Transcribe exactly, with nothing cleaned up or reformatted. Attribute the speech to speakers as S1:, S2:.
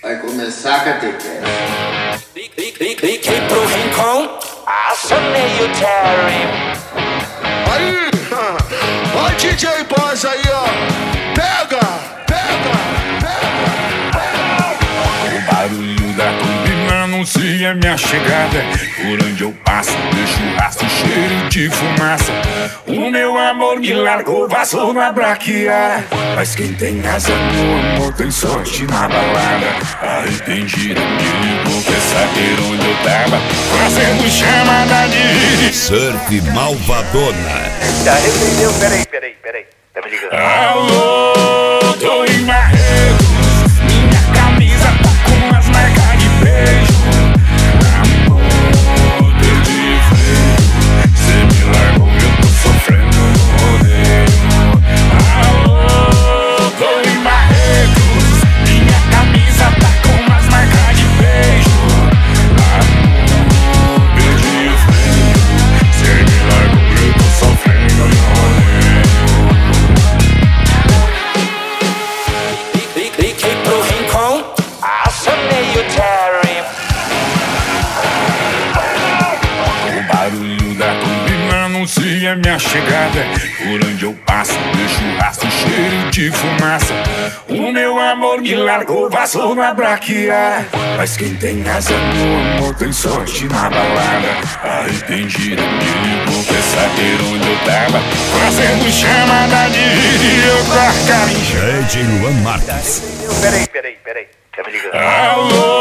S1: Vai começar a catequese.
S2: Liguei pro Rincon, acionei o Terry.
S3: Aí, ó D J Boss aí, ó. Pega, pega, pega.
S4: O barulho da turbina anuncia minha chegada. Por onde eu passo, deixo rastro cheiro de fumaça. O meu amor me largou, vazou na braquiara. Mas quem tem asa no amor tem sorte na balada. Arrependido me ligou, quer saber onde eu tava, fazendo chamada de
S5: Surf Malvadona.
S6: Tá, arrependeu? Peraí, peraí, peraí. Tá me ligando?
S4: Alô, tô em Marrecos. Minha camisa tá com as marcas de beijo. Amor, perdi freio. Cê me largou, eu tô sofrendo no rodeio. Alô, tô em Marrecos. Minha camisa tá com as marcas de beijo. Amor, perdi freio. Cê me largou, eu tô sofrendo no rodeio.
S2: Liguei pro Rincon, acionei o Terry.
S4: O barulho da turbina anuncia minha chegada. Por onde eu passo, deixo rastro cheiro de fumaça. O meu amor me largou, vazou na braquiara. Mas quem tem asa no amor tem sorte na balada. Arrependido me ligou, quer saber onde eu tava, fazendo chamada de eu com a cara inchada.
S5: D J Luan Marques.
S6: Peraí, peraí, peraí. Tá me ligando?
S4: Alô,